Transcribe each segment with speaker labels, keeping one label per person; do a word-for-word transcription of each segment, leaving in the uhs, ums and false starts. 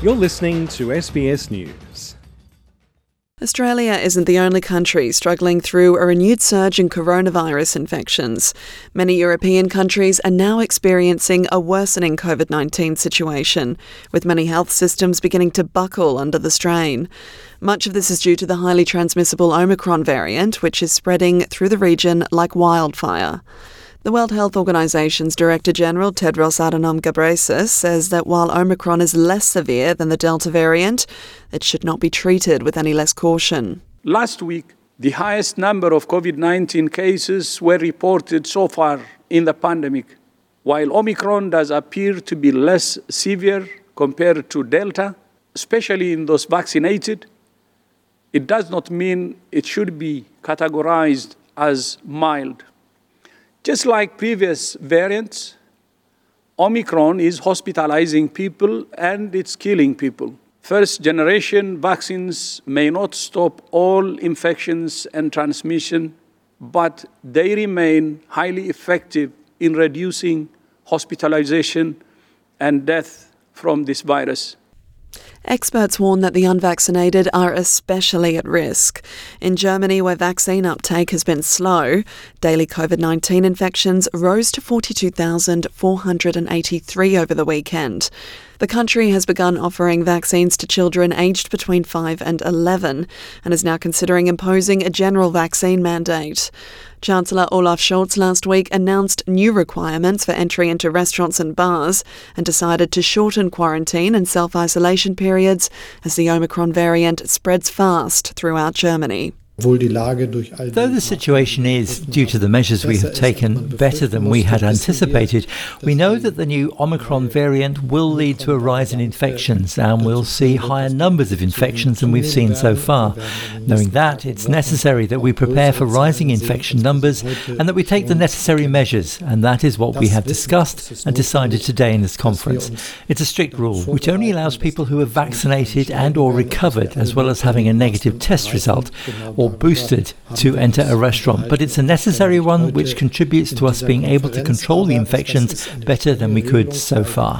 Speaker 1: You're listening to S B S News.
Speaker 2: Australia isn't the only country struggling through a renewed surge in coronavirus infections. Many European countries are now experiencing a worsening COVID nineteen situation, with many health systems beginning to buckle under the strain. Much of this is due to the highly transmissible Omicron variant, which is spreading through the region like wildfire. The World Health Organization's Director General Tedros Adhanom Ghebreyesus says that while Omicron is less severe than the Delta variant, it should not be treated with any less caution.
Speaker 3: Last week, the highest number of COVID nineteen cases were reported so far in the pandemic. While Omicron does appear to be less severe compared to Delta, especially in those vaccinated, it does not mean it should be categorized as mild. Just like previous variants, Omicron is hospitalizing people and it's killing people. First-generation vaccines may not stop all infections and transmission, but they remain highly effective in reducing hospitalization and death from this virus.
Speaker 2: Experts warn that the unvaccinated are especially at risk. In Germany, where vaccine uptake has been slow, daily COVID nineteen infections rose to forty-two thousand four hundred eighty-three over the weekend. The country has begun offering vaccines to children aged between five and eleven and is now considering imposing a general vaccine mandate. Chancellor Olaf Scholz last week announced new requirements for entry into restaurants and bars and decided to shorten quarantine and self-isolation periods as the Omicron variant spreads fast throughout Germany.
Speaker 4: Though the situation is, due to the measures we have taken, better than we had anticipated, we know that the new Omicron variant will lead to a rise in infections and we'll see higher numbers of infections than we've seen so far. Knowing that, it's necessary that we prepare for rising infection numbers and that we take the necessary measures, and that is what we have discussed and decided today in this conference. It's a strict rule which only allows people who are vaccinated and or recovered, as well as having a negative test result, or boosted, to enter a restaurant, but it's a necessary one which contributes to us being able to control the infections better than we could so far.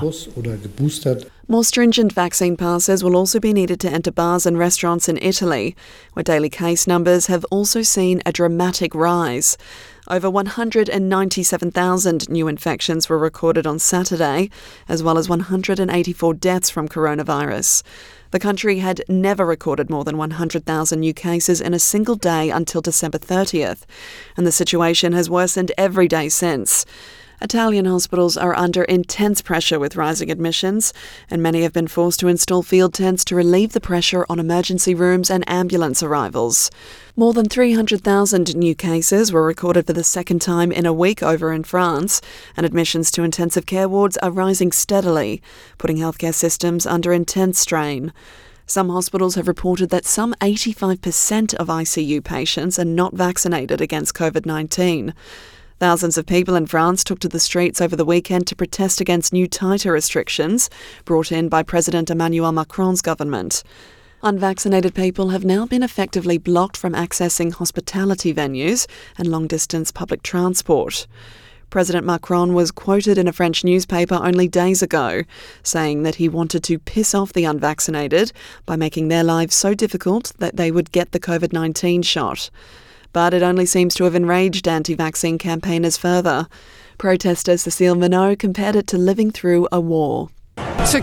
Speaker 2: More stringent vaccine passes will also be needed to enter bars and restaurants in Italy, where daily case numbers have also seen a dramatic rise. Over one hundred ninety-seven thousand new infections were recorded on Saturday, as well as one hundred eighty-four deaths from coronavirus. The country had never recorded more than one hundred thousand new cases in a single day until December thirtieth, and the situation has worsened every day since. Italian hospitals are under intense pressure with rising admissions, and many have been forced to install field tents to relieve the pressure on emergency rooms and ambulance arrivals. More than three hundred thousand new cases were recorded for the second time in a week over in France, and admissions to intensive care wards are rising steadily, putting healthcare systems under intense strain. Some hospitals have reported that some eighty-five percent of I C U patients are not vaccinated against COVID nineteen. Thousands of people in France took to the streets over the weekend to protest against new tighter restrictions brought in by President Emmanuel Macron's government. Unvaccinated people have now been effectively blocked from accessing hospitality venues and long-distance public transport. President Macron was quoted in a French newspaper only days ago, saying that he wanted to piss off the unvaccinated by making their lives so difficult that they would get the COVID nineteen shot. But it only seems to have enraged anti-vaccine campaigners further. Protester Cécile Minot compared it to living through a war.
Speaker 5: What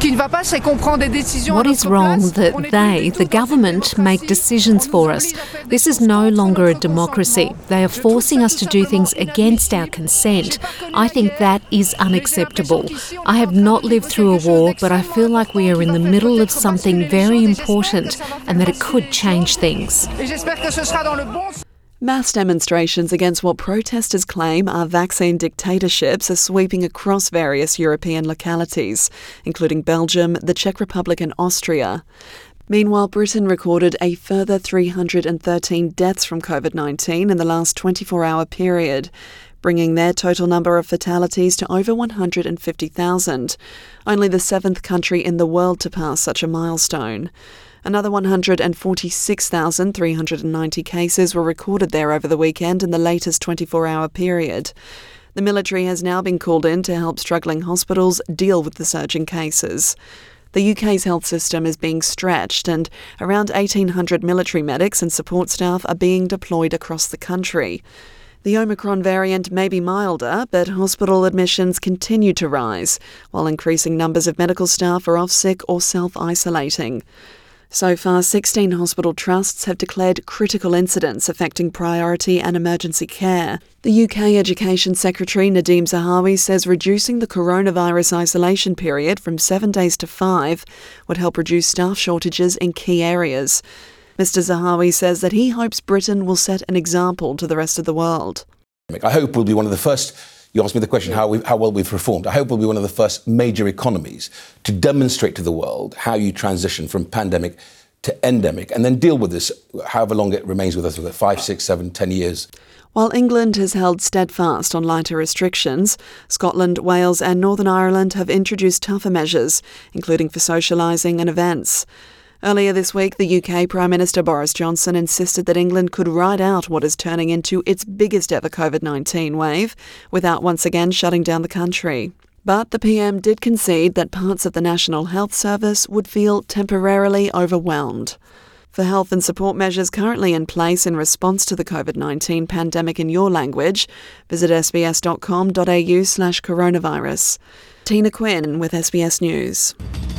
Speaker 5: is wrong that they, the government, make decisions for us. This is no longer a democracy. They are forcing us to do things against our consent. I think that is unacceptable. I have not lived through a war, but I feel like we are in the middle of something very important and that it could change things.
Speaker 2: Mass demonstrations against what protesters claim are vaccine dictatorships are sweeping across various European localities, including Belgium, the Czech Republic and Austria. Meanwhile, Britain recorded a further three hundred thirteen deaths from COVID nineteen in the last twenty-four hour period, bringing their total number of fatalities to over one hundred fifty thousand, only the seventh country in the world to pass such a milestone. Another one hundred forty-six thousand three hundred ninety cases were recorded there over the weekend in the latest twenty-four hour period. The military has now been called in to help struggling hospitals deal with the surging cases. The U K's health system is being stretched and around eighteen hundred military medics and support staff are being deployed across the country. The Omicron variant may be milder, but hospital admissions continue to rise, while increasing numbers of medical staff are off sick or self-isolating. So far, sixteen hospital trusts have declared critical incidents affecting priority and emergency care. The U K Education Secretary Nadhim Zahawi says reducing the coronavirus isolation period from seven days to five would help reduce staff shortages in key areas. Mister Zahawi says that he hopes Britain will set an example to the rest of the world.
Speaker 6: I hope we'll be one of the first, you asked me the question how, we, how well we've reformed, I hope we'll be one of the first major economies to demonstrate to the world how you transition from pandemic to endemic and then deal with this however long it remains with us, with it, five, six, seven, ten years.
Speaker 2: While England has held steadfast on lighter restrictions, Scotland, Wales and Northern Ireland have introduced tougher measures, including for socialising and events. Earlier this week, the U K Prime Minister Boris Johnson insisted that England could ride out what is turning into its biggest ever COVID nineteen wave without once again shutting down the country. But the P M did concede that parts of the National Health Service would feel temporarily overwhelmed. For health and support measures currently in place in response to the COVID nineteen pandemic in your language, visit sbs.com.au slash coronavirus. Tina Quinn with S B S News.